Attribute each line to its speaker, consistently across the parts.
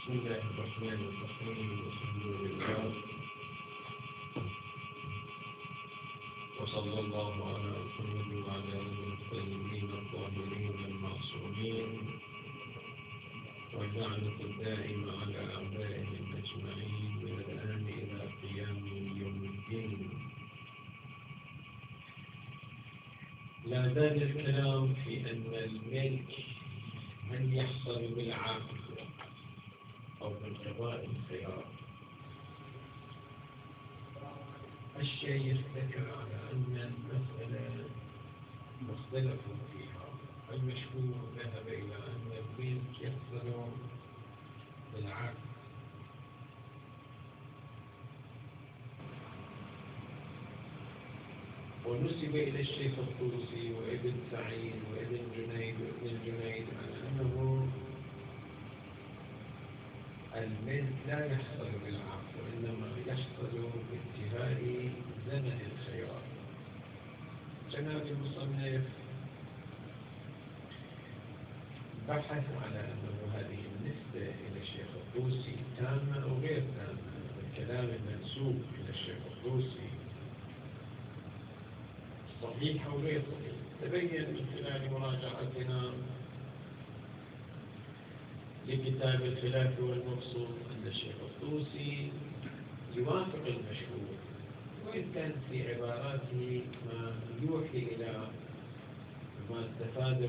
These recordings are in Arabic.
Speaker 1: بسم الله الرحمن الرحيم. الحمد لله وصلى الله على محمد وعلى آله الطيبين الطاهرين المعصومين واللعنة الدائمة على أعدائهم أجمعين من الآن إلى قيام يوم الدين. لا زال الكلام في أن الملك من يحصل بالعقد أو بانقضاء الخيار. الشيخ ذكر على أن المسألة مختلف فيها. المشهور ذهب إلى أن الملك يحصل بالعقد، ونسب إلى الشيخ الطوسي وابن سعيد وابن جنيد على أنه الملك لا يحصل بالعقد وإنما يحصل بانتهاء زمن الخيار. جناب المصنف بحث على أنه هذه النسبة إلى الشيخ الطوسي تامة أو غير تامة. الكلام المنسوب إلى الشيخ الطوسي صحيح أو غير صحيح. تبين من خلال مراجعتنا لكتاب الخلاف والمقصود أن الشيخ الطوسي يوافق المشهور، وإن كان في عباراته ما يوحي إلى ما استفاده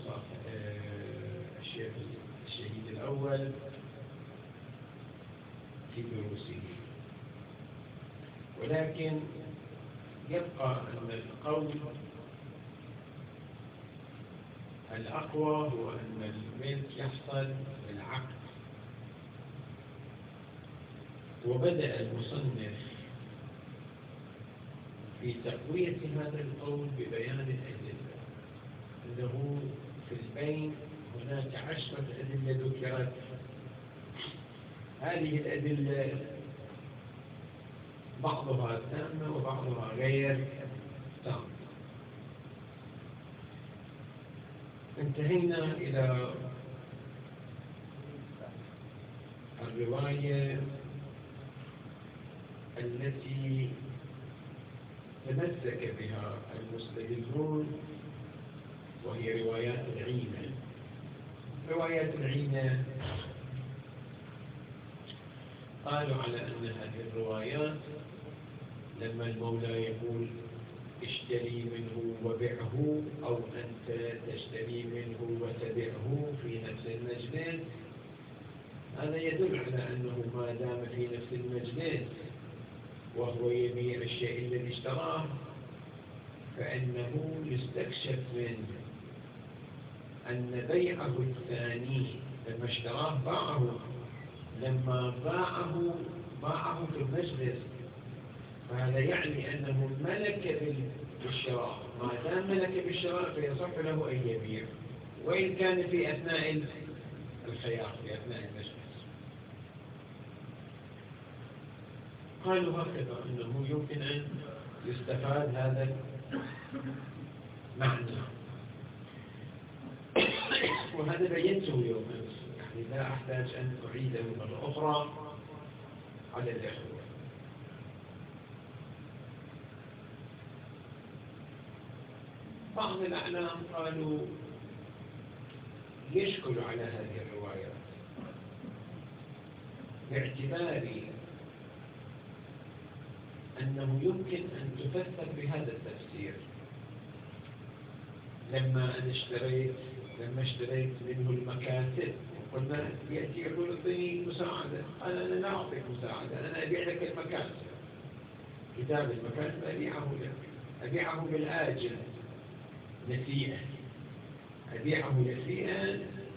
Speaker 1: الشيخ الشهيد الأول في دروسه. ولكن يبقى أن القول الأقوى هو أن الملك يحصل بالعقد. وبدأ المصنف في تقوية هذا القول ببيان الأدلة، أنه في البين هناك 10 أدلة ذكرت. هذه الأدلة بعضها تامة وبعضها غير تام. انتهينا إلى الرواية التي تمسك بها المستدلون، وهي روايات العينة. روايات العينة قالوا على أن هذه الروايات لما المولى يقول اشتري منه وبعه أو أنت تشتري منه وتبعه في نفس المجلس، هذا يدل على أنه ما دام في نفس المجلس وهو يبيع الشيء الذي اشتراه فإنه يستكشف منه أن بيعه الثاني لما اشتراه باعه، لما باعه في المجلس، فهذا يعني أنه ملك بالشراء. ما دام ملك بالشراء فيصح له أن يبيع، وإن كان في أثناء الخيار في أثناء المجلس. قالوا هكذا أنه يمكن أن يستفاد هذا المعنى، وهذا بينته يوم أمس، يعني لا أحتاج أن أعيده مرة أخرى على الإخوة. بعض الأعلام قالوا يشكل على هذه الروايات باعتبار أنه يمكن أن تفسر بهذا التفسير. لما اشتريت منه المكاتب وقلنا يأتي يقول اعطيني مساعدة، أنا لا أعطيك مساعدة، أنا أبيع لك المكاتب، كتاب المكاتب أبيعه لك، أبيعه بالآجل نسيئا، أبيعه نسيئا،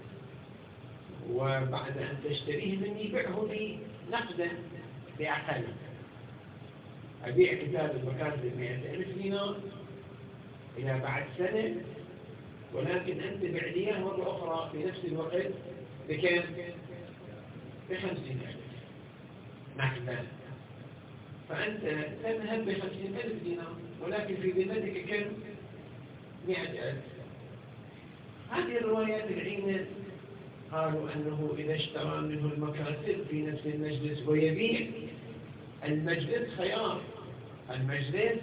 Speaker 1: وبعد أن تشتريه مني بيعه لي نقدا بأقل. أبيع كتاب المكاتب 100,000 دينار إلى بعد سنة، ولكن أنت بيع لي مرة أخرى في نفس الوقت بكم؟ ب50,000 نقدا. فأنت تذهب ب50,000 دينار، ولكن في ذمتك كم؟ 100,000. هذه الروايات العينة قالوا أنه إذا اشترى منه المكاتب في نفس المجلس ويبيع، المجلس خيار، المجلس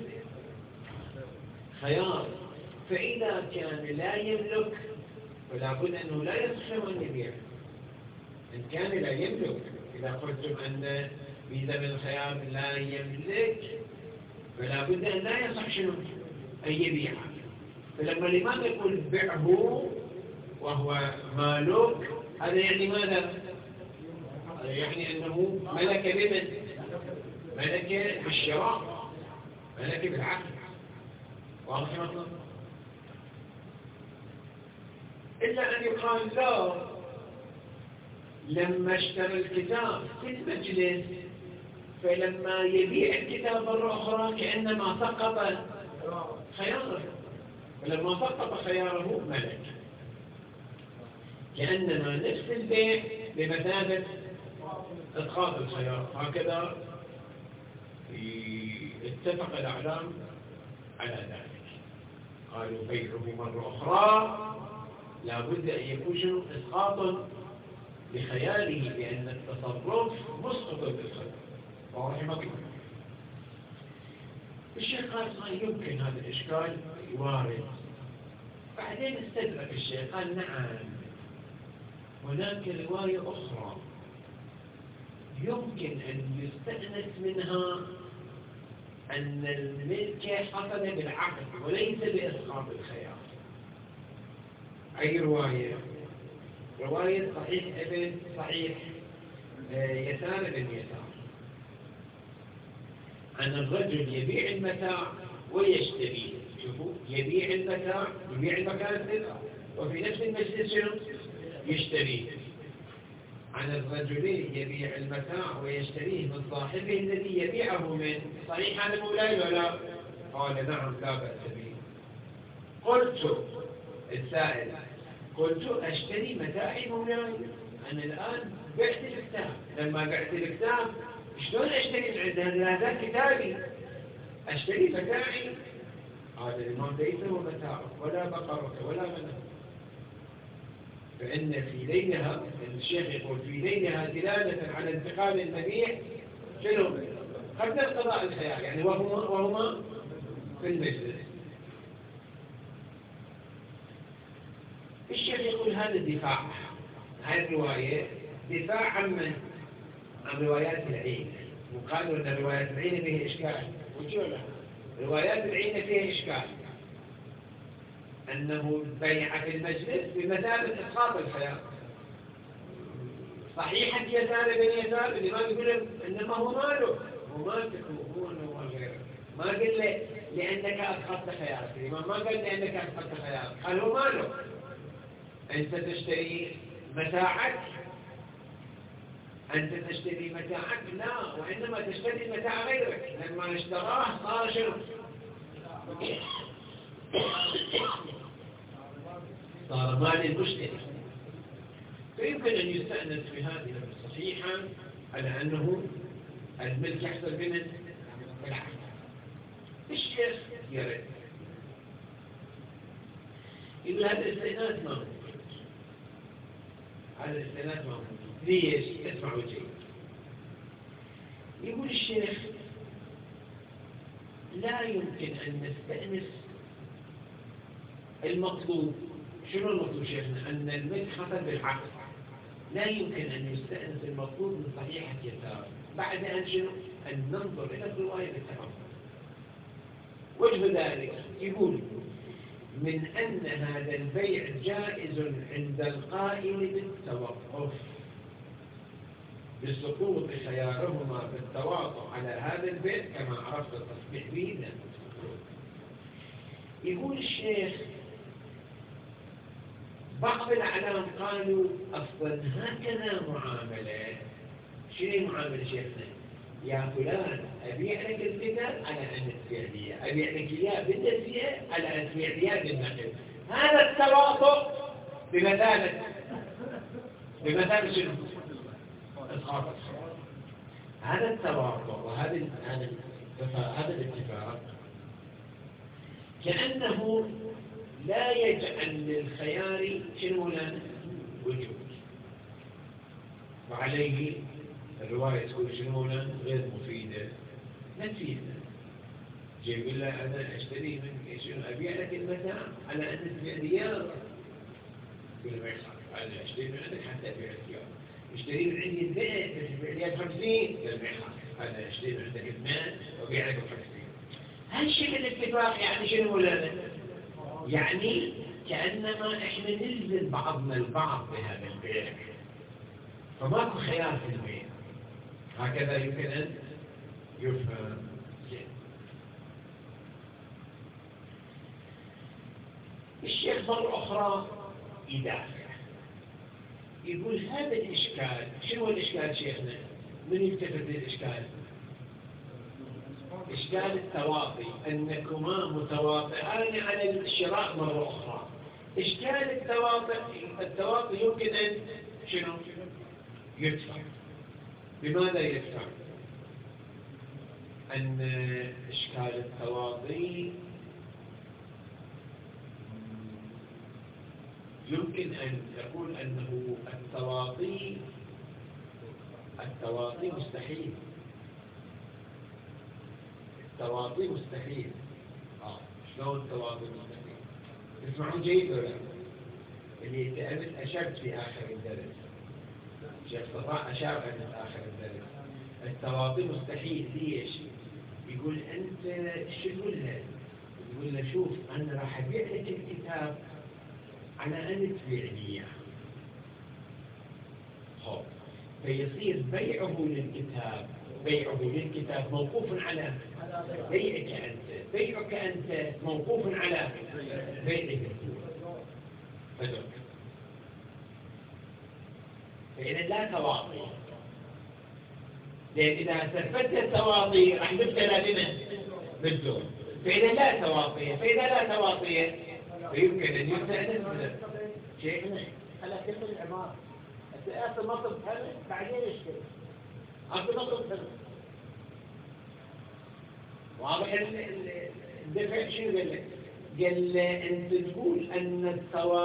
Speaker 1: خيار، فإذا كان لا يملك فلا بد أنه لا يصح أن يبيع. إن كان لا يملك، إذا قلتم أن بيد الخيار لا يملك فلا بد أن لا يصح شنو أن يبيع. فلما لماذا يقول بعه وهو مالك؟ هذا يعني ماذا؟ هذا يعني أنه ملك بمن؟ ملك بالشراء، ملك بالعقل. واضح مطلب؟ إلا أن يقال لا، لما اشترى الكتاب في المجلس فلما يبيع الكتاب مرة أخرى كأنما سقط خياره، فلما سقط خياره ملك، كأنما نفس البيع بمثابة إسقاط الخيار. هكذا اتفق الأعلام على ذلك، قالوا بيعه مرة أخرى لا بد أن يكون إسقاط بخياله، لأن التصرف مسقط بالخيار. ورحمه الله الشيخ قال يمكن هذا الإشكال وارد. بعدين استدرك الشيخ قال نعم، هناك رواية أخرى يمكن أن يستأنس منها أن الملك حصل بالعقد وليس بإسقاط الخيار. أي رواية؟ رواية صحيح يسار بن يسار، أن الرجل يبيع المتاع ويشتريه. شوفوا، يبيع المتاع، يبيع المكاسب، وفي نفس المجلس يشتريه. عن الرجل يبيع المتاع ويشتريه من صاحبه الذي يبيعه من. صحيح هذا مولاي ولا؟ قال نعم لا بأس به. قلت السائل، قلت أشتري متاعي مولاي، أنا الآن بعت الكتاب، لما بعت الكتاب شلون أشتري هذا كتابي؟ أشتري متاعي. هذا الإمام ليس هو متاعه ولا بقرة ولا منه. فإن في ليلها الشيخ يقول في ليلها دلالة على انتقال المبيع شنو؟ قبل قضاء الخيار، يعني وهما في المجلس. الشيخ يقول هذا الدفاع، هذه الرواية دفاع عن روايات العين، وقالوا أن روايات العين فيها إشكال. وجوه روايات العين فيها إشكال، أنه بيع في المجلس بمثابة إسقاط الخيار. صحيحة يسار بن يسار اللي ما يقول إنما هو ماله، هو مالك، هو غيره. ما قال لأنك أسقطت خيارك، الإمام ما قال لأنك أسقطت خيارك، قال هو ماله. أنت تشتري متاعك، أنت تشتري متاعك، لا، وإنما تشتري متاع غيرك. لما اشتراه صار شنو؟ صار مال المشتري. فيمكن أن يستأنس في هذه الصحيحة على أنه الملك يحصل بمن؟ بالعقد. الشيخ يرد يقول هذا الاستئناس ما هو، هذا الاستئناس ما هو. ليش؟ اسمعوا جيد. يقول الشيخ لا يمكن أن نستأنس المطلوب. شنو المطلوب شيخنا؟ أن الملك حصل بالعقد. لا يمكن أن يستأنس المطلوب من صحيحة يسار بعد أن شنو؟ أن ننظر إلى الرواية بالتفاصيل. وجه ذلك يقول من أن هذا البيع جائز عند القائل بالتوقف بسقوط خيارهما بالتواطؤ على هذا البيع كما عرفت التصريح به. يقول الشيخ بعض الأعلام قالوا أصلا هكذا معاملة. شنو معاملة شيخنا؟ يا فلان أبيع لك الكتاب على أن تبيع لي، أبيع لك إياه بالنسيئة على أن تبيع لي بالنقل. هذا التواطؤ بمثابة شنو؟ إسقاط. هذا التواطؤ وهذا الاتفاق كأنه لا يجعل للخيار شنو لنا؟ وجود. وعليه الرواية تكون شنو غير مفيدة، لا تفيدنا. يقول له أنا أشتري منك شنو، أبيع لك المتاع على أن تبيع لي إياه. يقول ما يخالف، أنا أشتري من عندك حتى أبيع لك إياه. اشتري من عندي الزيت بس تبيع لي ب50. قال ما يخالف، أنا أشتري من عندك الماء وأبيع لك ب50. هالشكل الاتفاق يعني شنو ولا يعني كأنما إحنا نلزم بعضنا البعض بهذا البيع، فماكو خيار في البيع. هكذا يمكن أن يفهم. الشيخ مرة أخرى يدافع، يقول هذا الإشكال. شنو الإشكال شيخنا؟ من يلتفت للإشكال؟ إشكال التواطي، أنكما متواطئان على الشراء مرة أخرى. إشكال التواطي يمكن أن شنو؟ يدفع. بماذا يدفع؟ أن إشكال التواطي يمكن أن يقول أنه التواطي مستحيل. التواطي مستحيل. شلون التواطي مستحيل؟ تسمعون جيد ولا؟ اللي يتأمل أشرت في آخر الدرس، شيخ صفاء أشار في آخر الدرس. التواطي مستحيل. ليش؟ يقول أنت شو تقول له؟ يقول له شوف أنا راح أبيع لك الكتاب على أن تبيع لي إياه. فيصير بيعه للكتاب موقوف على بيعك أنت، بيعك أنت موقوف على بيعك. فإذا لا تواطي، لأن إذا ثبت التواطي راح نبتلى بنا بالدون. فإذا لا تواطي فيمكن أن يستأنس شيء
Speaker 2: على كلمة العمارة. السياسة مطلب هذا بعدين يشتري. أصل مطلب هذا.
Speaker 1: واضح الدفع شنو قال لك؟ قال أنت تقول أن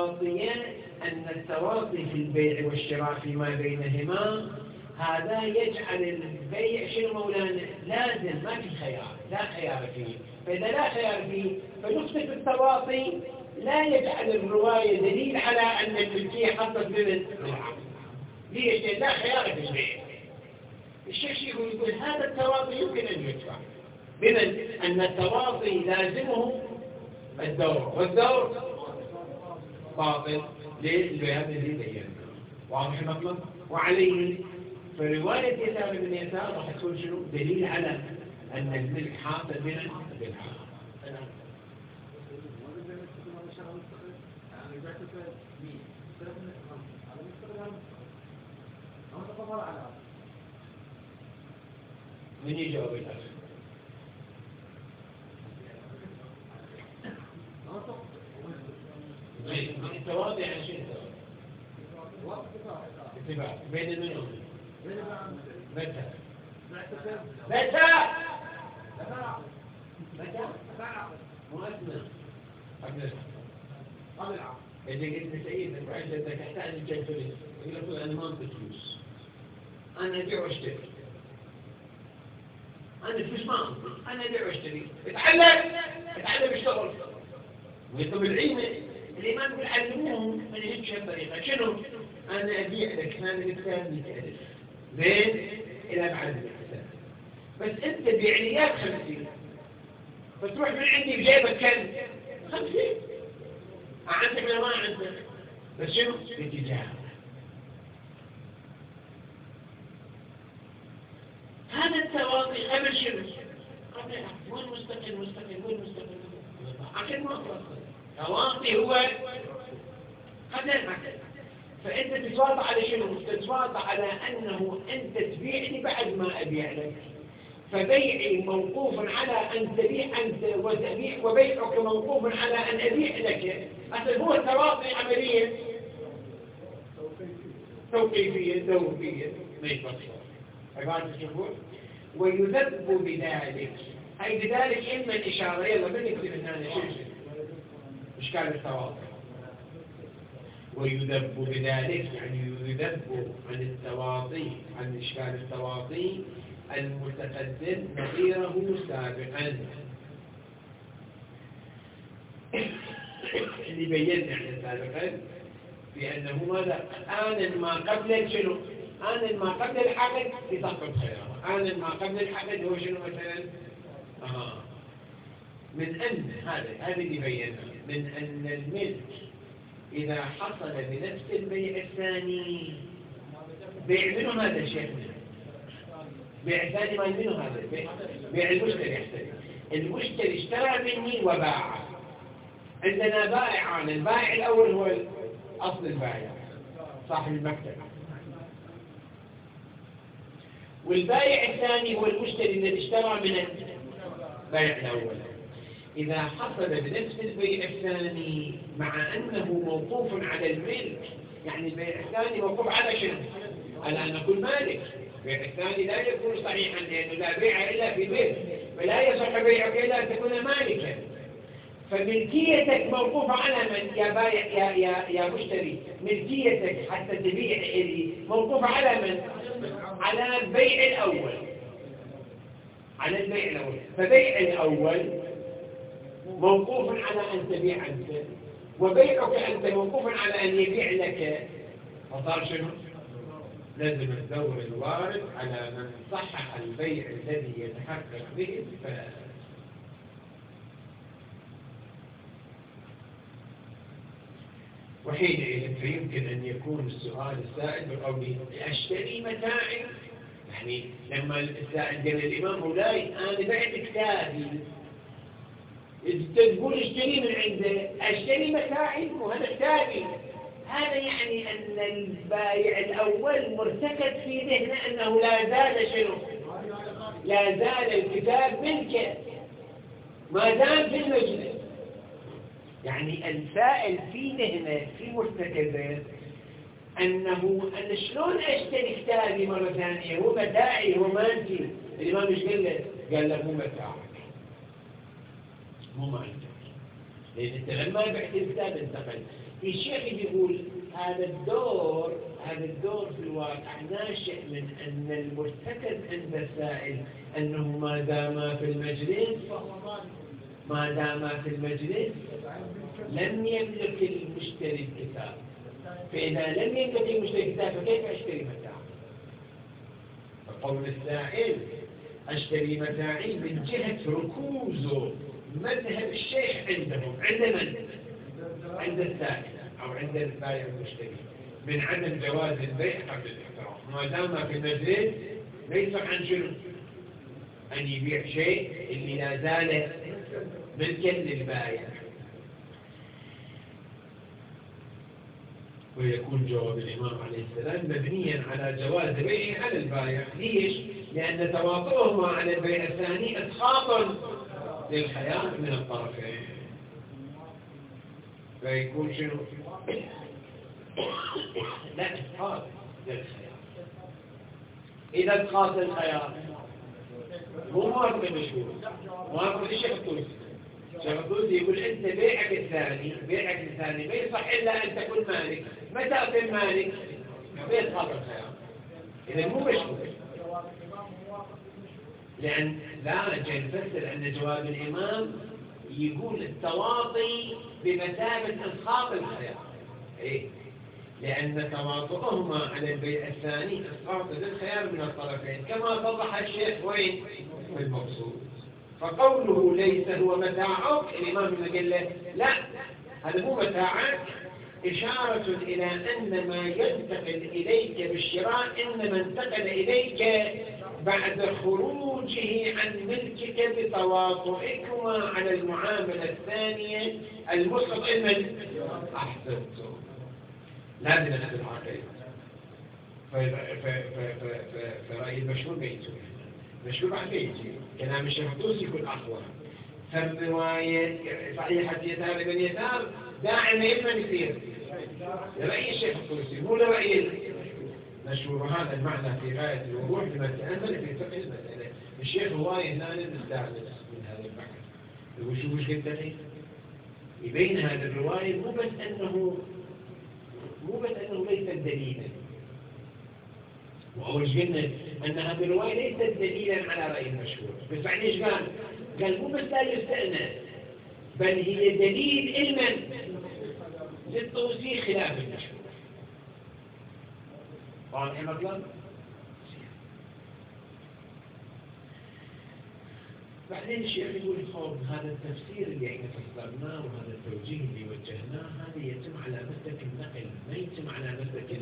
Speaker 1: التواطي في البيع والشراء فيما بينهما هذا يجعل البيع شنو مولانا؟ لازم، ما في خيار، لا خيار فيه. فإذا لا خيار فيه فنثبت التواطي لا يجعل الرواية دليل على أن الملكية حصلت من العقد. ليش؟ لا خيار في البيع. الشيخ يقول هذا التواطي يمكن أن يدفع بمن أن التواطي لازمه الدور، والدور باطل للبيان الذي بيناه. واضح المطلب؟ وعليه فرواية يسار بن يسار راح تكون شنو؟ دليل على أن الملك حاصل من العقد. من يجاوب الأخ؟ التواضع عن شيء اتباع بين من ومن متى مؤثنا قبل العقد. إذا قلت سيدك وعجلتك تحتاج الجنفلس يقول لك أنا ما أنت فلوس، أنا أبيع واشتري، أنا فلوس ما أنت، أنا أبيع واشتري. اتعلم اشتغل. ويطلب العلم الإمام يقول علموهم من هيك الطريقة. شنو؟ أنا أبيع لك هذا الكتاب 100,000 زين إلى بعد الحساب، بس أنت بيع لي إياه ب50، فتروح من عندي بجيبك كم؟ 50. عندك ولا ما عندك؟ بس شنو؟ بالتجارة. هذا التواطي قبل شنو؟ قبل وين مستقل وين مستقل؟ عشان ما أصل تواطي هو قبل العقد. فأنت تتواطى على شنو؟ تتواطى على أنه أنت تبيعني بعد ما أبيع لك، فبيعي موقوف على أن تبيع أنت وتبيع، وبيعك موقوف على أن أبيع لك. أصل هو التواطي عملية توقيفية ما يفصل عبارة الجمهور. ويذب بذلك، أي بذلك إما الإشارة. يلا من يكتب الثاني شو إشكال التواطي؟ ويذب بذلك، يعني يذب عن التواطي، عن إشكال التواطي المتقدم نظيره سابقا اللي بينا احنا سابقا بأنه ماذا؟ آن ما قبل شنو؟ آن ما قبل الحقد يسقط خياره، آن ما قبل الحقد هو شنو مثلا؟ من أن هذا اللي بينا من أن الملك إذا حصل بنفس البيع الثاني، بيع منه هذا الشيء، بيع الثاني ما منه هذا، بيع المشتري يحتري، المشتري اشترى مني وباع، عندنا بائعان، البائع الأول هو أصل البائع صاحب المكتب، والبائع الثاني هو المشتري الذي اشترى من البائع الأول. إذا حصل بنفس البيع الثاني مع أنه موقوف على الملك، يعني البيع الثاني موقوف على شنو؟ على أن أكون مالك. البيع الثاني لا يكون صحيحا لأنه لا بيع إلا في ملك، فلا يصح بيعك إلا أن تكون مالكا. فملكيتك موقوفة على من يا بائع يا مشتري؟ ملكيتك حتى تبيع إلي موقوفة على من؟ على البيع الأول، على البيع الأول. فبيع الأول موقوف على أن تبيع أنت، وبيعك أنت موقوف على أن يبيع لك، فصار شنو؟ لازم الدور الوارد على من صحح البيع الذي يتحقق به الفاسد. وحينئذ فيمكن أن يكون السؤال السائل بقوله أشتري متاعي، يعني لما السائل قال الإمام مولاي أنا بعت كتابي، تقول اشتري من عنده، اشتري متاعي وهذا كتابي، هذا يعني أن البائع الأول مرتكب في ذهنه أنه لا زال شنو؟ لا زال الكتاب ملكه ما دام في المجلس. يعني السائل في ذهنه في مرتكبه أنه أنا شلون أشتري كتابي مرة ثانية؟ هو متاعي، هو مالتي. الإمام ايش قال له؟ قال له مو متاعك، مو مالتك، لأن أنت لما بعت الكتاب انتقل. الشيخ يقول هذا الدور في الواقع ناشئ من أن المرتكب عند السائل أنه ما دام في المجلس لم يملك المشتري الكتاب، فإذا لم يملك المشتري الكتاب فكيف أشتري متاعي؟ فقول السائل أشتري متاعي من جهة ركوزه مذهب الشيخ عندهم، عند من؟ عند السائل أو عند البائع المشتري، من عدم جواز البيع قبل الاحترام ما دام في المجلس. ليس عن شنو؟ أن يبيع شيء اللي لا زال ملكا للبائع. ويكون جواب الإمام عليه السلام مبنيا على جواز بيعه على البائع. ليش؟ لأن تواطؤهما على البيع الثاني إسقاط للخيار من الطرفين، فيكون شنو؟ لا إسقاط للخيار. إذا إسقاط للخيار مو موافق المشهور، موافق الشيخ الطوسي. الشيخ الطوسي يقول أنت بيعك الثاني ما يصح إلا أن تكون مالك. متى أكون مالك؟ بإسقاط الخيار. إذا مو مشهور، لأن لا جاي نفسر أن جواب الإمام يقول التواطي بمثابة إسقاط الخيار. إيه؟ لأن تواطؤهما على البيع الثاني إسقاط للخيار من الطرفين، كما وضح الشيخ وين في المقصود. فقوله ليس هو متاعك، الإمام قال له لا هذا مو متاعك، إشارة إلى أن ما ينتقل إليك بالشراء إنما انتقل إليك بعد خروجه عن ملكك بتواطئكما على المعاملة الثانية المسقط من أحسنتم. لازم نأخذ العقيدة. فرأي المشهور بيته مشهور عن بيته كلام الشيخ الطوسي يكون أقوى. فالرواية صحيحة يسار بن يسار داعما يمن يصير رأي الشيخ الطوسي مو لرأي المشهور. هذا المعنى في غاية الوضوح لما تأمل في فقه المسألة. الشيخ هواية هنا نستعمل من هذا البحث. يقول شو مش قلت لي يبين هذه الرواية مو بس أنه مو بس أنه ليس دليلا، وأول قلنا أن هذه الرواية ليست دليلا على رأي المشهور، بس بعدين إيش قال؟ قال مو بس لا يستأنس، بل هي دليل علما للتوثيق خلاف المشهور. واضح المطلب؟ بعدين الشيخ يقول خوف هذا التفسير اللي احنا فسرناه وهذا التوجيه اللي وجهناه هذا يتم على مسلك النقل، ما يتم على مسلك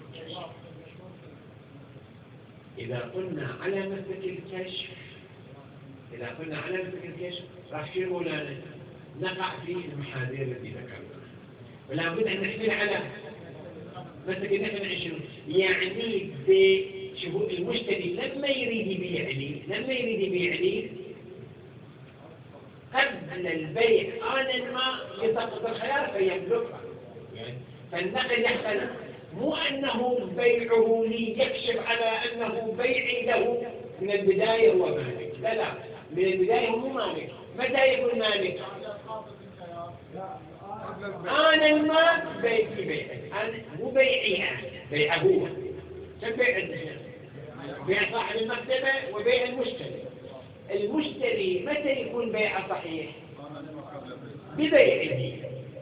Speaker 1: إذا قلنا على مسلك الكشف، إذا قلنا على مسلك الكشف راح شيء مولانا نقع في المحاذير التي ذكرناها، ولا بد أن نحمل على مسلك النقل عشان يعني شوفوا المشتري لما يريد يبيع لي قبل البيع آنا ما يسقط الخيار فيملكها، يعني فالنقل يحصل مو أنه بيعه لي يكشف على أنه بيعي له من البداية هو مالك، لا من البداية هو مو مالك. متى يكون مالك؟ آنا ما بيعي مو بيعي أنا، بيعه هو. بيع صاحب المكتبة وبيع المشتري. المشتري متى يكون بيع صحيح؟ ببيعه.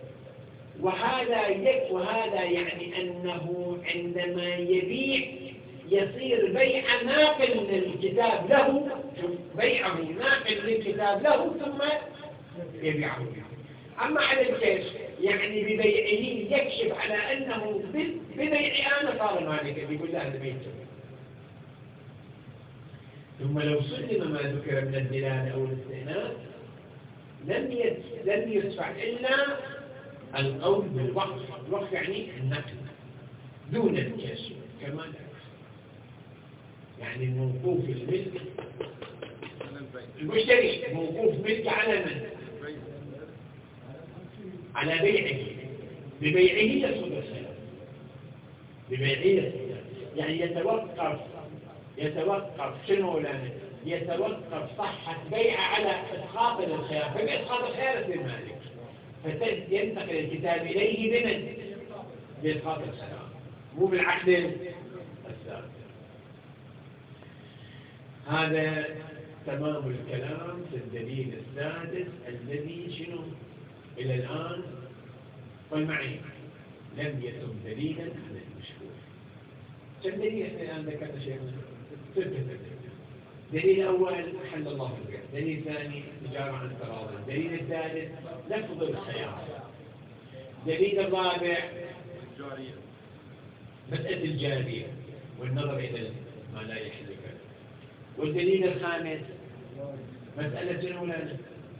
Speaker 1: وهذا يعني أنه عندما يبيع يصير بيع ناقل من الكتاب له، بيعه ناقل للكتاب له ثم يبيعه. أما على الكشف يعني ببيعه يكشف على أنه ببيع أنا صار مالك، يقول له هذا بيته. ثم لو سلم ما ذكر من الدلالة أو الاستئناس لم يدفع إلا القول بالوقف. الوقف يعني النقل دون الكشف كما ذكر، يعني موقوف الملك المشتري موقوف ملك على من؟ على بيعه. ببيعه يسقط الخلاف، ببيعه يسقط، يعني يتوقف شنو لنا؟ يتوقف صحة بيعه على إسقاط الخيار، فبإسقاط الخيار يصير مالك، فينتقل الكتاب إليه بمن؟ بإسقاط الخيار، مو بالعقد السابق. هذا تمام الكلام في الدليل السادس الذي شنو إلى الآن قل معي لم يتم دليلا على المشهور. كم دليل الآن ذكرنا شيئا؟ 6 دليل. دليل أول حل الله البيع، دليل ثاني تجارة عن التراضي، دليل الثالث لفظ الخيار، دليل الرابع مسألة الجارية والنظر إلى ما لا يحل كذا، والدليل الخامس مسألة الأولى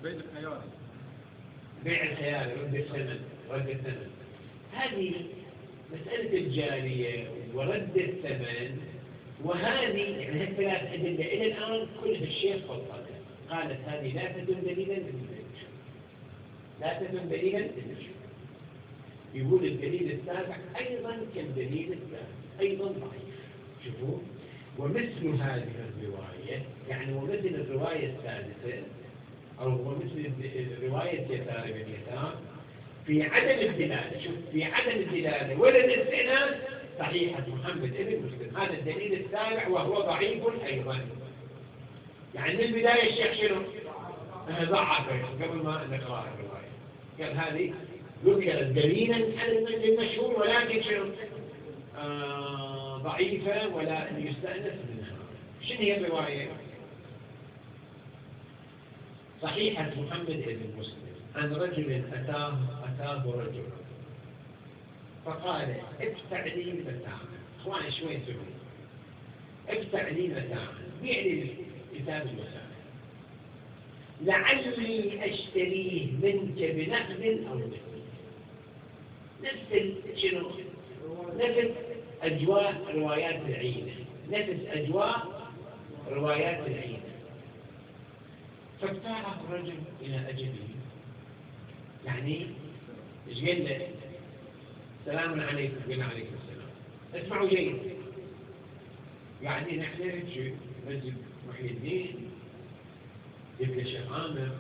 Speaker 1: بيع الخيار رد الثمن. هذه مسألة الجارية ورد الثمن، وهذه يعني الثلاث أدلة إلى الآن كلها الشيخ فضلها قالت هذه لا تدل دليلا للمشهور، لا تدل دليلا للمشهور. يقول الدليل السابع أيضا كالدليل السابع أيضا ضعيف. شوفوا، ومثل هذه الرواية يعني ومثل الرواية السادسة أو ومثل رواية يسار بن يسار في عدم الدلالة، شوف في عدم الدلالة ولا الاستئناس صحيحة محمد ابن مسلم، هذا الدليل السابع وهو ضعيف أيضا. يعني من البداية الشيخ شنو؟ ضعف قبل ما نقرأ الرواية، قال هذه ذكرت دليلا على المشهور ولكن شنو؟ ضعيفة ولا يستأنس منها. شنو هي الرواية؟ صحيحة محمد ابن مسلم عن رجل أتاه رجل فقال ادفع لي متاعا. اخواني شوي سوري، ادفع لي متاعا، بيع لي كتاب الوسائل لعلي اشتريه منك بنقد او مثل. نفس شنو؟ نفس اجواء روايات العينة، نفس اجواء روايات العينة. فابتاعه الرجل الى اجله، يعني ايش قال له؟ سلام عليكم. قلنا عليكم السلام. اسمعوا جيد، يعني نحن نمشي مسجد محي الدين يبقى الشيخ عامر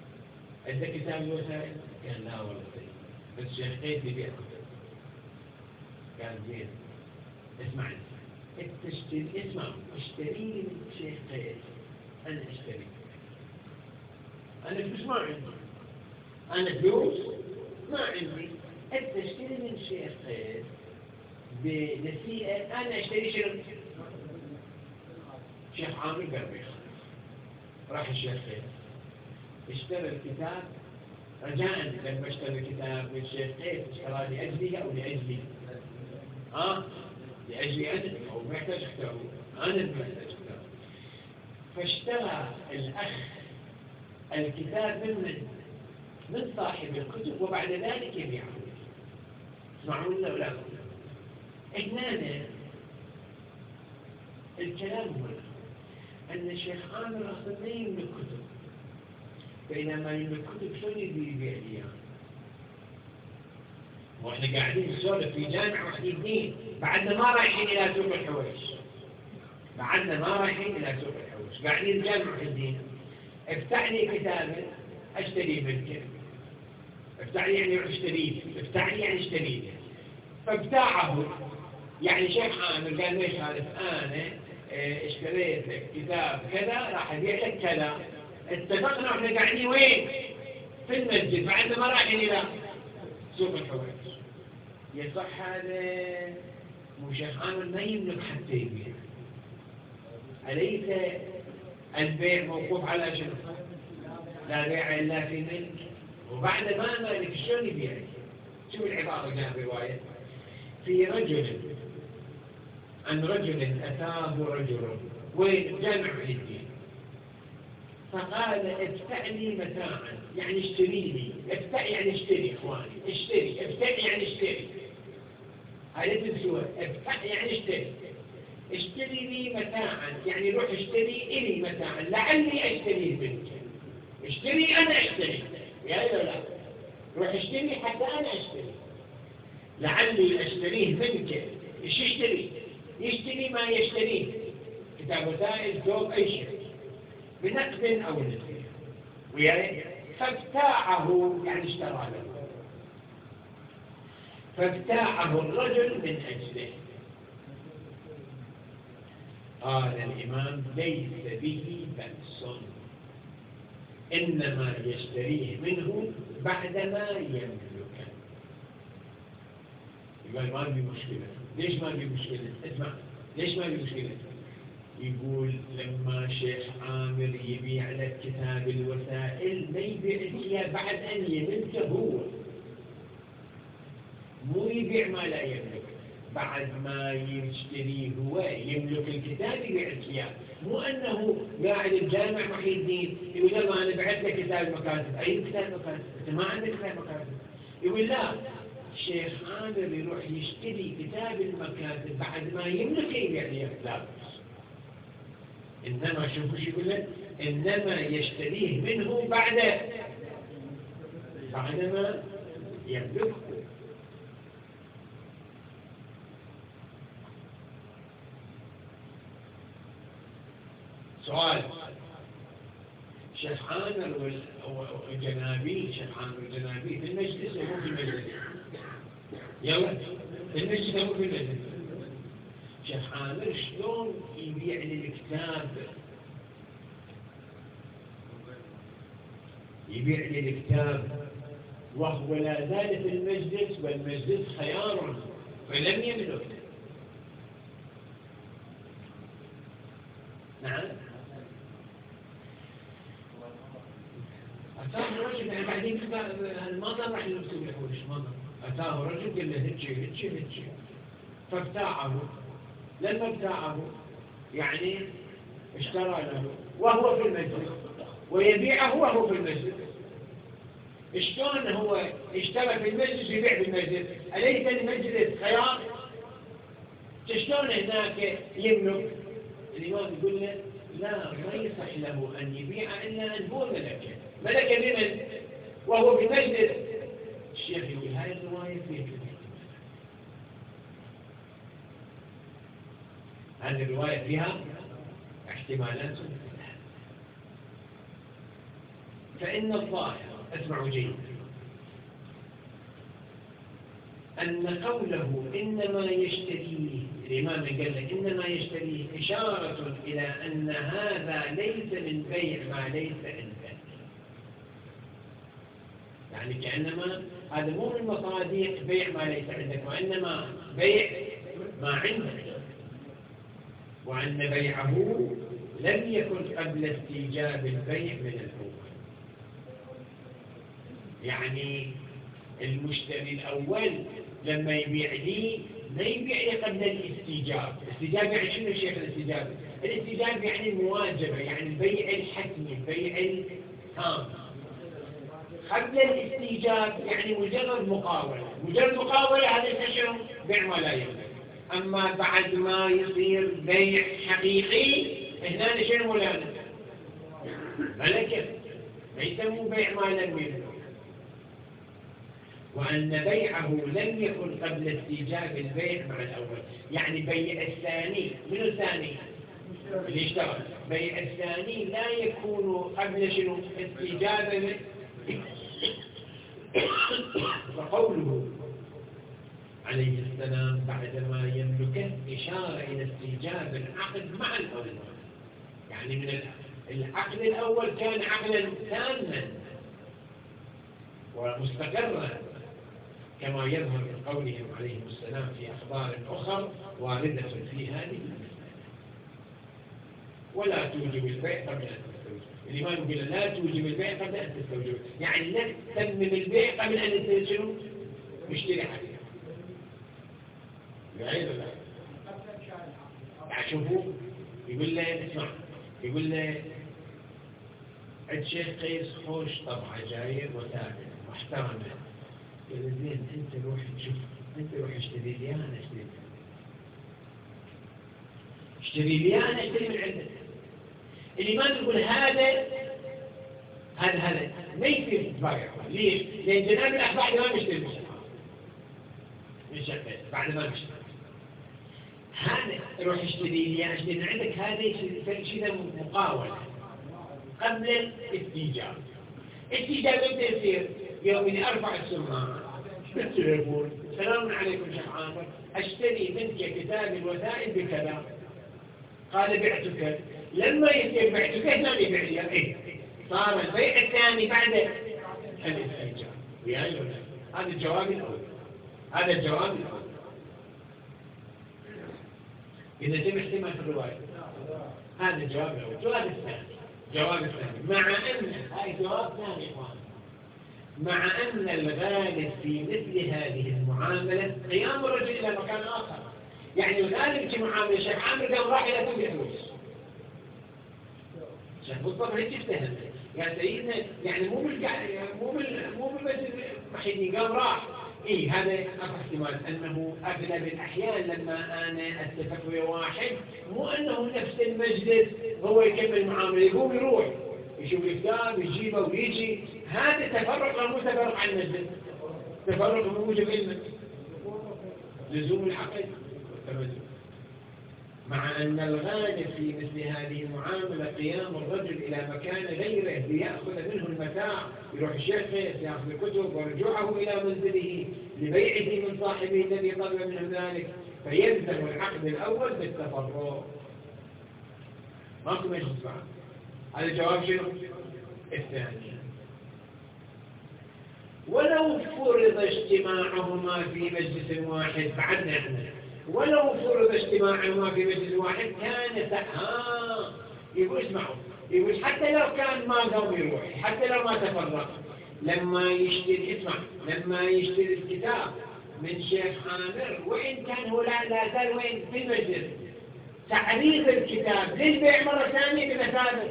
Speaker 1: عندك كتاب الوسائل؟ قال لا والله بس شيخ قيد بيعه. قال زين اسمعني اسمع اشتري لي من شيخ قيس. أنا اشتري، أنا فلوس ما عندي، أنا فلوس ما عندي، أنت اشتري من شيخ قيس بنسيئة. أنا اشتري شنو؟ شيخ عامر قربيخ. راح الشيخ قيس اشترى الكتاب رجاء. لما اشترى الكتاب من شيخ قيس اشترى لأجلي أو لأجلي؟ لأجلي أنا، أو محتاج أختاره، أنا المحتاج أختاره. فاشترى الأخ الكتاب من صاحب الكتب وبعد ذلك يبيعه. اسمعون ولا لا؟ هنا الكلام هنا أن الشيخ عامر أصلا ما يملك كتب، بينما يملك كتب شلون يبيع لي؟ واحنا قاعدين نسولف في جامع وحي الدين، بعدنا ما رايحين الى سوق الحويش، بعدنا ما رايحين الى سوق الحويش، قاعدين جامع وحي الدين. افتح لي كتابه اشتري منك، افتح لي يعني اشتري، افتح لي يعني اشتري. فابتاعه يعني شيخ عامر قال ليش عارف انا اشتريت لك كتاب كذا راح ابيع لك كذا. اتفقنا واحنا قاعدين وين؟ في المسجد، بعدنا ما رايحين الى سوق الحويش. يصح هذا؟ مو شيخ عامر ما يملك حتى يبيع. أليس البيع موقوف على شنو؟ لا بيع إلا في ملك. وبعد ما مالك شلون يبيع؟ شوف العبارة جاء رواية في رجل عن رجل أتاه رجل وين؟ جامع الدين، فقال افتح لي متاعا يعني اشتري لي. افتح يعني اشتري اخواني، اشتري. افتح يعني اشتري، هاي تنسوا. افتح يعني اشتري. اشتري لي متاعا يعني روح اشتري إلي متاعا لعلي اشتريه منك. اشتري انا اشتري يا لا، روح اشتري حتى انا اشتري، لعلي اشتريه منك. ايش يشتري؟ يشتري ما يشتريه، كتاب وسائل ثوب اي شيء بنقد او نسبه وياي. فابتاعه يعني اشترى له، فابتاعه الرجل من اجله. قال الامام ليس به بأس، انما يشتريه منه بعدما يملكه. يقول ما في مشكله. ليش ما في مشكله؟ اسمع، ليش ما في مشكله؟ يقول لما شيخ عامر يبيع لك كتاب الوسائل ما يبيع لك بعد أن يملكه هو، مو يبيع ما لا يملك. بعد ما يشتري هو يملك الكتاب يبيع لك، مو أنه قاعد الجامع محي الدين يقول لما أنا بعت لك كتاب المكاتب. أي كتاب مكاتب؟ أنت ما عندك كتاب مكاتب. يقول لا، شيخ عامر يروح يشتري كتاب المكاتب بعد ما يملك يبيع لك. لا، إنما شوفوا شو يقول لك، إنما يشتريه منه بعدما يملكه. سؤال، شيخ عامر والجنابي، شيخ عامر والجنابي في المجلس ومو في المجلس؟ يلا في المجلس ومو في المجلس؟ شيخ عامر شلون يبيع لي الكتاب؟ يبيع لي الكتاب وهو لا زال في المجلس والمجلس خيار فلم يملك. نعم. أتاه رجل يعني بعدين الماضي راح يلبسوا بالحوش ماضي. أتاه رجل قال له هتشي فابتاعه. لما ابتاعه يعني اشترى له وهو في المجلس ويبيعه وهو في المجلس. شلون هو اشترى في المجلس يبيع في المجلس؟ أليس المجلس خيار؟ شلون هناك يملك؟ الإمام يقول له لا، ما يصح له أن يبيع إلا أن هو ملك بمن وهو في مجلس. الشيخ يقول هاي الرواية فيها هذه الرواية فيها احتمالات. فإن الظاهر، اسمعوا جيدا، أن قوله إنما يشتريه، الإمام قال لك إنما يشتريه إشارة إلى أن هذا ليس من بيع ما ليس عندك، يعني كأنما هذا مو من مصاديق بيع ما ليس عندك، وإنما بيع ما عندك، وأن بيعه لم يكن قبل استيجاب البيع من الأول. يعني المشتري الأول لما يبيع لي ما يبيع لي قبل الاستيجاب. الاستيجاب يعني شنو شيخ الاستيجاب؟ الاستيجاب يعني المواجبة، يعني البيع الحتمي، البيع التام. قبل الاستيجاب يعني مجرد مقاولة، مجرد مقاولة هذا شنو؟ بيع ما لا يملك. أما بعد ما يصير بيع حقيقي هنا شنو مولانا؟ ملكة، ما يسموه بيع ما لم يملك. وأن بيعه لم يكن قبل استيجاب البيع مع الأول، يعني بيع الثاني من الثاني اللي اشتغل، بيع الثاني لا يكون قبل شنو؟ استيجاب. فقوله عليه السلام بعدما يملكه إشارة إلى استيجاب العقد مع الأول، يعني من العقد الأول كان عقدا تاما ومستقرا كما يظهر من قولهم عليهم السلام في أخبار أخرى واردة في هذه المسألة. ولا توجب البيع قبل أن تستوجب. الإمام يقول لا توجب البيع قبل أن تستوجب، يعني لا تتمم البيع قبل أن تشتري مشتري حقيقة. بعيد ولا يعني شوفوا، يقول له اسمع، يقول له عند شيخ قيس خوش طبعا جاير وثابت واحترمه. قال زين انت روح تشوف، انت روح اشتري لي انا اشتري لي انا اشتري من عندك. الإمام يقول هذا ما يصير تبايع. ليش؟ لأن جناب الأخ بعد ما مشتري من شقه بعد ما مشتري هذا روح اشتري لي اشتري من عندك. هذا شيء مقاولة قبل الاستيجاب. استيجاب امتى يصير؟ يوم اني ارفع السماعة بالتليفون، سلام عليكم شيخ عامر، اشتري منك كتاب الوثائق بكذا. قال بعتك. لما يصير بعتك هنا يبيع لي ايه؟ صار البيع الثاني بعد الاستيجاب. هذا الجواب الاول. هذا الجواب الاول. إذا تم احتمال في الرواية هذا الجواب الأول. الجواب الثاني مع أن هاي جواب ثاني إخوان، مع أن الغالب في مثل هذه المعاملة قيام الرجل إلى مكان آخر. يعني الغالب في معاملة شيخ عامر قام راح إلى تنبيع فلوس. شيخ مصطفى هيك اجتهد يا سيدنا، يعني مو بس محيدين قام راح. إيه هذا احتمال أنه أغلب الأحيان لما أنا أتفق ويا واحد مو أنه نفس المجلس هو يكمل المعاملة، يقوم يروح يشوف الكتاب يجيبه ويجي. هذا تفرق أو مو تفرق عن المجلس؟ تفرق بموجب علمه لزوم الحقيقة. مع أن الغالب في مثل هذه المعاملة قيام الرجل إلى مكان غيره ليأخذ منه المتاع، يروح الشيخ يأخذ الكتب ورجوعه إلى منزله لبيعه من صاحبه الذي طلب منه ذلك، فيلزم العقد الأول بالتفرق. ماكو مجلس بعد. هذا الجواب شنو؟ الثاني. ولو فرض اجتماعهما في مجلس واحد، بعدنا احنا ولو فرض اجتماعهما في مجلس واحد كان يقول اسمعوا، يقول حتى لو كان ما قام يروح، حتى لو ما تفرق، لما يشتري الكتاب من شيخ عامر وإن كان هو لا زال وين في المجلس، تعريض الكتاب للبيع مرة ثانية بمثابة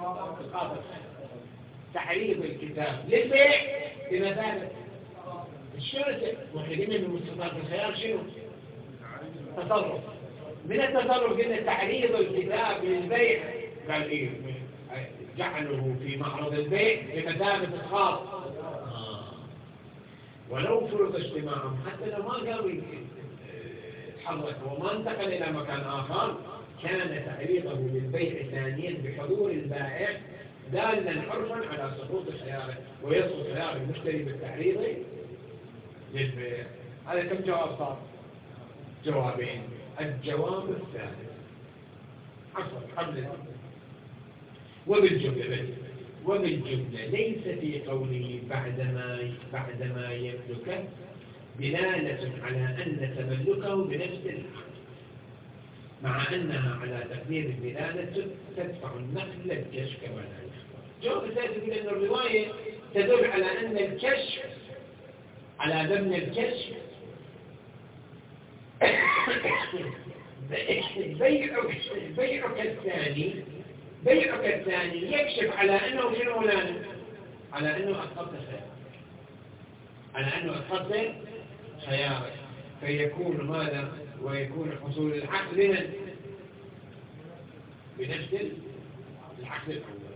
Speaker 1: تعريض الكتاب للبيع بمثابة الشركة. وحيدين من مستطاف الخيار شنو؟ تصرف. من التصرف قلنا تعريض الكتاب للبيع، قال إيه جعله في معرض البيع بمثابة الخاص. ولو فرض اجتماعهم حتى لو ما قالوا يتحرك وما انتقل إلى مكان آخر، كان تعريضه للبيع ثانيا بحضور البائع دالا عرفا على سقوط خياره، ويسقط خيار المشتري بالتعريض للبيع. هذا كم جواب صار؟ جوابين. الجواب الثالث قبل وبالجملة ليس في قوله بعدما يملكه دلالة على أن تملكه بنفس الحق، مع أنها على تقدير الدلالة تدفع النقل للكشف كما لا يخبر. الجواب الثالث يقول أن الرواية تدل على أن الكشف على ضمن الكشف بيعك الثاني يكشف على أنه شنو مولانا؟ على أنه أخذت خيارك، فيكون ماذا؟ ويكون حصول العقل لمن؟ بنفس العقل الأول.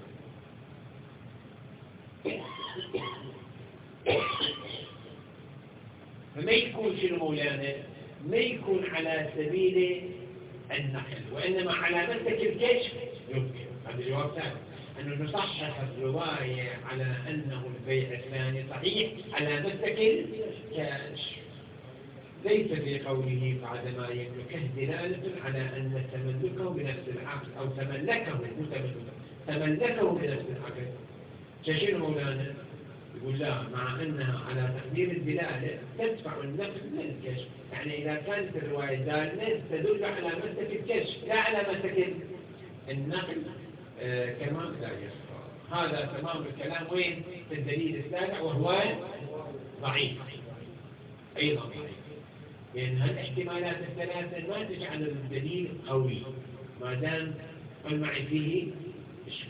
Speaker 1: فما يكون شنو مولانا؟ ما يكون على سبيل النقل، وإنما على مسلك الكشف يمكن. هذا الجواب ثاني، أنه نصحح الرواية على أنه البيع الثاني صحيح على مسلك الكشف، ليس في قوله بعدما يملكه دلالة على أن تملكه بنفس العقل أو تملكه بنفس العقل. شنو مولانا؟ يقول لا، مع أنها على تقدير الدلالة تدفع النقل للكشف، يعني إذا كانت الرواية دالة تدل على مسلك الكشف لا على مسلك النقل كما لا يخفى. هذا تمام الكلام. وين؟ في الدليل السابع وهو ضعيف أيضا ضعيف، لأن هالاحتمالات الثلاثة ما تجعل الدليل قوي ما دام قل معي فيه إشكال.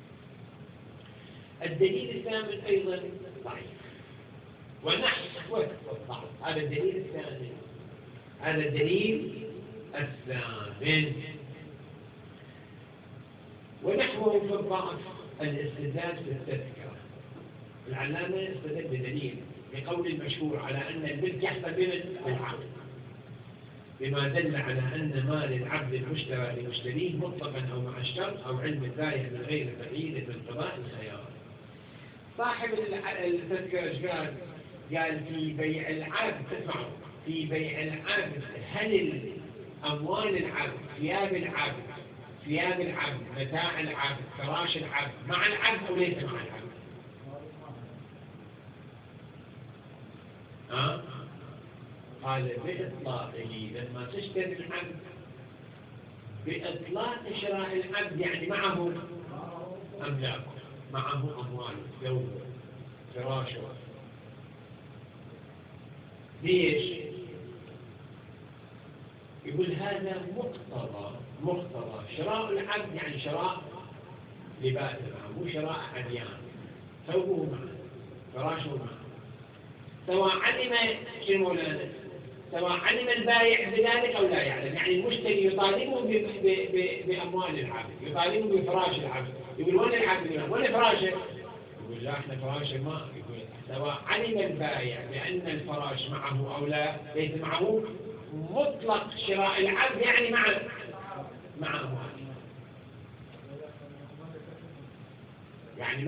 Speaker 1: الدليل الثامن أيضا ضعيف ونحو الضعف. هذا الدليل الثاني، هذا الدليل الثامن. ونحوه في الضعف الاستدلال بالتذكرة. العلامة استدل بدليل بقول المشهور على أن الملك يحصل بالعقد، بما دل على أن مال العبد المشترى لمشتريه مطلقا أو مع الشرط أو علم البائع من غير تقييد بانقضاء الخيار. صاحب التذكرة قال في بيع العبد، تسمعوا، في بيع العبد هل أموال العبد، ثياب العبد، متاع العبد، فراش العبد مع العبد أو ليس مع العبد؟ قال بإطلاقه، لما تشتري العبد بإطلاق شراء العبد يعني معه أملاكه، معه أمواله، ثوبه، فراشه. ليش؟ يقول هذا مقتضى شراء العبد، يعني شراء لباسه معه، مو شراء أديان، ثوبه معه، فراشه معه. سواء علم البائع بذلك أو لا يعلم، يعني المشتري يطالبه بأموال العبد، يطالبه بفراش العبد، يقول وين العبد؟ وين فراشه؟ يقول لا احنا فراشه ما. يقول سواء علم البائع بأن الفراش معه أو لا ليس معه، مطلق شراء العبد يعني مع أمواله، يعني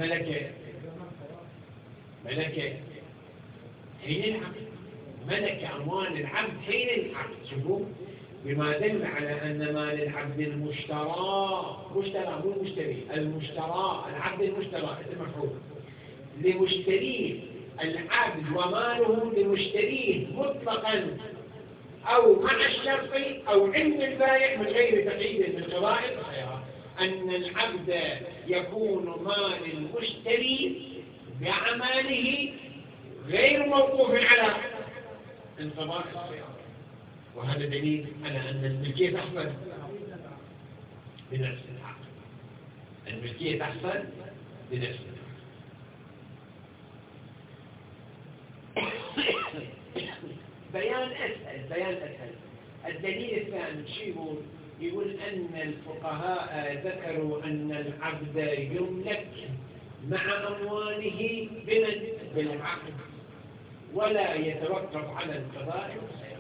Speaker 1: ملكه حين العقد، ملك أموال العبد حين العقد. شوفوا، بما دل على أن مال العبد المشترى مو المشتري، المشترى، العبد المشترى اسم مفعول، لمشتريه العبد وماله لمشتريه مطلقا أو مع الشرط أو علم البائع من غير تقييد من قضاء الخيار، أن العبد يكون مال المشتري بعمله غير موقوف على انقضاء الخيار. وهذا دليل على أن الملكية تحصل بنفس العقد، الملكية تحصل بنفس العقد. بيان أسهل. الدليل الثاني شو يقول أن الفقهاء ذكروا أن العبد يملك مع أمواله بالعقد ولا يتوقف على انقضاء الخيار،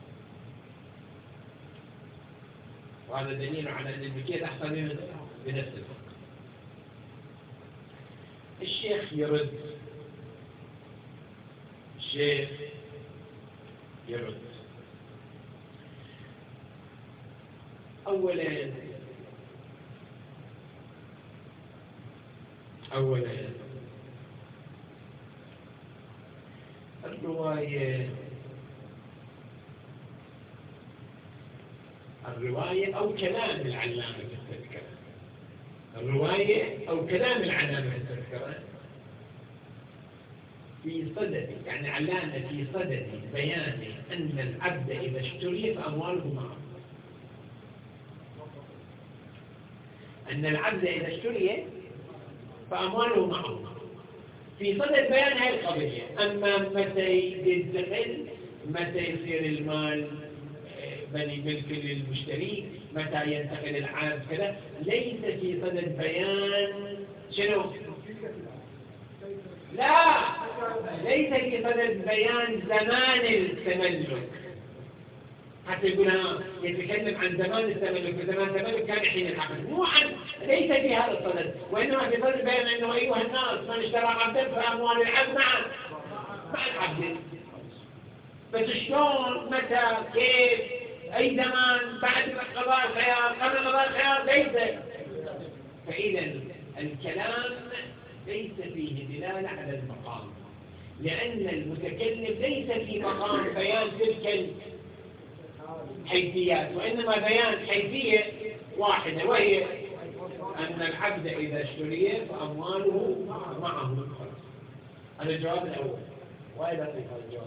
Speaker 1: وهذا دليل على أن الملكية تحصل بنفس الوقت. الشيخ يرد. أولا الرواية أو كلام العلامة في التذكرة، الرواية أو كلام العلامة في التذكرة في صدد، يعني علامة في صدد بيان أن العبد إذا اشتري فأمواله معه، أن العبد إذا اشتري فأمواله معه في صدد بيان هذه القضية. أما متى يدخل، متى يصير المال بني ملك للمشتري، متى ينتقل العبد كذا، ليس في صدد بيان شنو؟ لا، ليس في صدد بيان زمان التملك. حتى يقول يتكلم عن زمان التملك، وزمان التملك كان حين العقد، مو عن، ليس في هذا الصدد، وإنما في صدد بيان أنه أيها الناس من اشترى عبدا فأموال العبد مع العبد. بس شلون، متى، كيف، أي زمان، بعد قضاء الخيار، قبل قضاء الخيار، ليس. فإذا الكلام ليس فيه دلالة على المقام، لأن المتكلم ليس في مقام بيان تلك الحيثيات، وإنما بيان حيثية واحدة، وهي أن العبد إذا اشتري فأمواله معه. هذا الجواب الأول. وإذا أعطيك هذا الجواب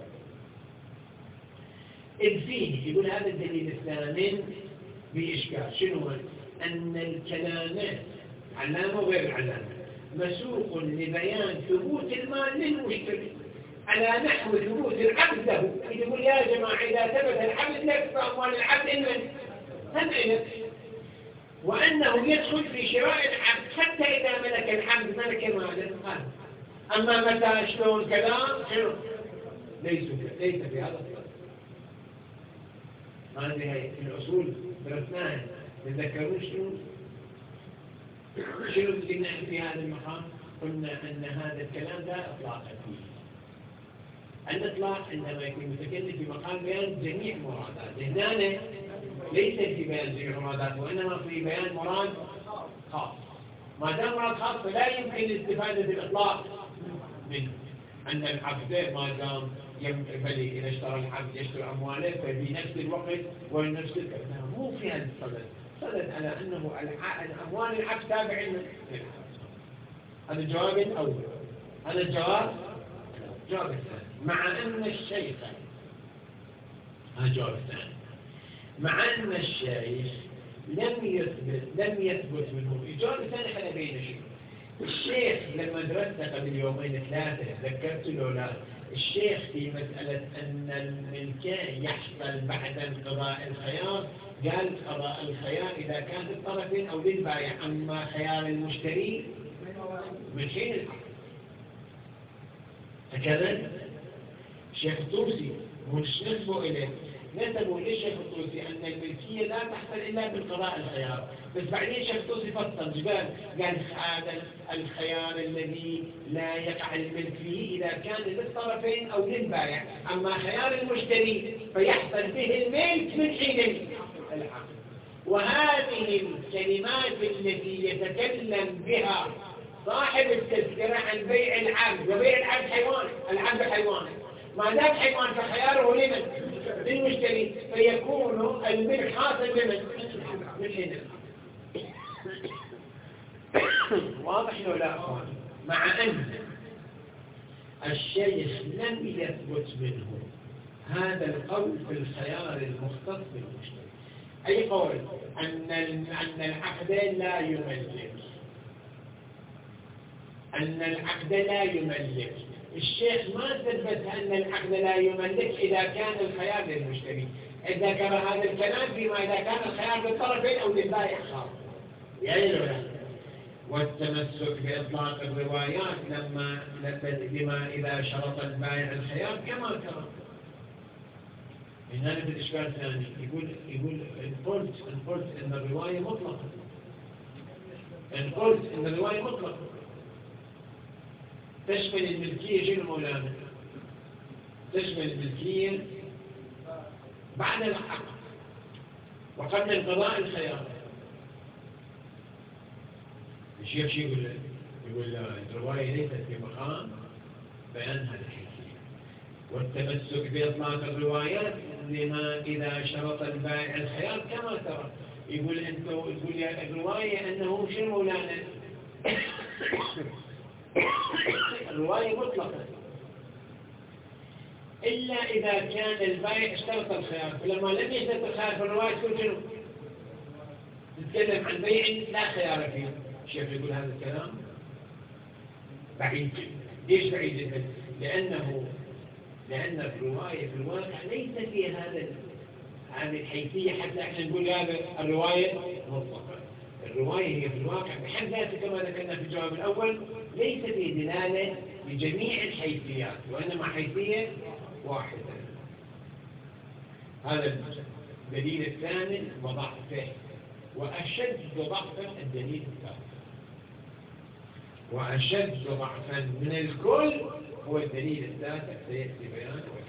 Speaker 1: إذ فيه، يقول هذا الدليل الثامن بإشكال. شنو؟ أن الكلامات علامة وغير العلامة مسوق لبيان ثبوت المال للمشتري على نحو ثبوت العبد له. يقول يا جماعة إذا ثبت العبد لك فأموال العبد إمن تنعلم، وأنه يدخل في شراء العبد حتى إذا ملك العبد ملك ماله. أما متى شلون كلام شنو؟ ليس في هذا الصدد. هذه الأصول درسناها، تذكرون شنو بدنا في هذا المقام؟ قلنا أن هذا الكلام لا إطلاق فيه. الإطلاق عندما يكون متكلم في مقام بيان جميع مراداته، هنا ليس في بيان جميع مراداته، وإنما في بيان مراد خاص. ما دام مراد خاص فلا يمكن الاستفادة بالإطلاق منه. أن العبد ما دام بل إذا اشترى العبد يشتري أمواله ففي نفس الوقت ونفس الكلام، مو في هذا الصدد. صدد على أنه أموال العبد تابع للعبد. هذا الجواب الأول. هذا الجواب الثاني. مع أن الشيخ، هذا الجواب الثاني، مع أن الشيخ لم يثبت منه. الجواب الثاني خلينا بين شيء. الشيخ لما درسنا قبل يومين ثلاثة ذكرت له لا، الشيخ في مسألة أن الملكان يحصل بعد انقضاء الخيار، قال قضاء الخيار إذا كان للطرفين أو للبائع، أما خيار المشتري من حين العقد. هكذا الشيخ الطوسي مش نسبه إليه، نسبوا للشيخ الطوسي أن الملكية لا تحصل إلا بالقضاء الخيار. بس بعدين الشيخ الطوسي فصل، قال هذا الخيار الذي لا يقع الملك فيه إذا كان للطرفين أو للبائع، أما خيار المشتري فيحصل به الملك من حين العقد. وهذه الكلمات التي يتكلم بها صاحب التذكرة عن بيع العبد، وبيع العبد حيوان، العبد حيوان، ما دام حيوان فخياره لمن؟ للمشتري، فيكون الملك حاصل من حين. واضح ولا لا؟ مع أن الشيخ لم يثبت منه هذا القول في الخيار المختص بالمشتري، أي قول أن العقد لا يملك، أن العقد لا يملك. الشيخ ما ثبت أن العقد لا يملك إذا كان الخيار للمشتري. ذكر هذا الكلام فيما إذا كان الخيار للطرفين أو للبائع خاص. يعني والتمسك بإطلاق الروايات لما إذا شرط البائع الخيار كما كان. من هذا الإشكال الثاني يقول إن قلت إن الرواية مطلقة، إن قلت إن الرواية مطلقة تشمل الملكية. شنو مولانا؟ تشمل الملكية بعد الحق وقبل انقضاء الخيار. الشيخ شو يقول؟ يقول الرواية ليست في مقام بيان هذه الحيثية، والتمسك بإطلاق الروايات لما إذا شرط البائع الخيار كما ترى. يقول يا الرواية أنه شو مولانا الرواية مطلقة إلا إذا كان البائع اشترط الخيار، فلما لم يشترط الخيار في الرواية تكون شنو؟ نتكلم عن بيع لا خيار فيه. الشيخ يقول هذا الكلام بعيد. ليش بعيد جدا؟ لأن الرواية في الواقع ليس في هذه الحيثية حتى احنا نقول هذا الرواية مطلقة. الرواية هي في الواقع بحد ذاتها كما ذكرنا في الجواب الأول ليس في دلالة لجميع الحيثيات، وإنما حيثية واحدة. هذا الدليل الثامن وضعفه، وأشد ضعفا الدليل الثالث. وأشد ضعفا من الكل هو الدليل الثالث سيأتي بيانه.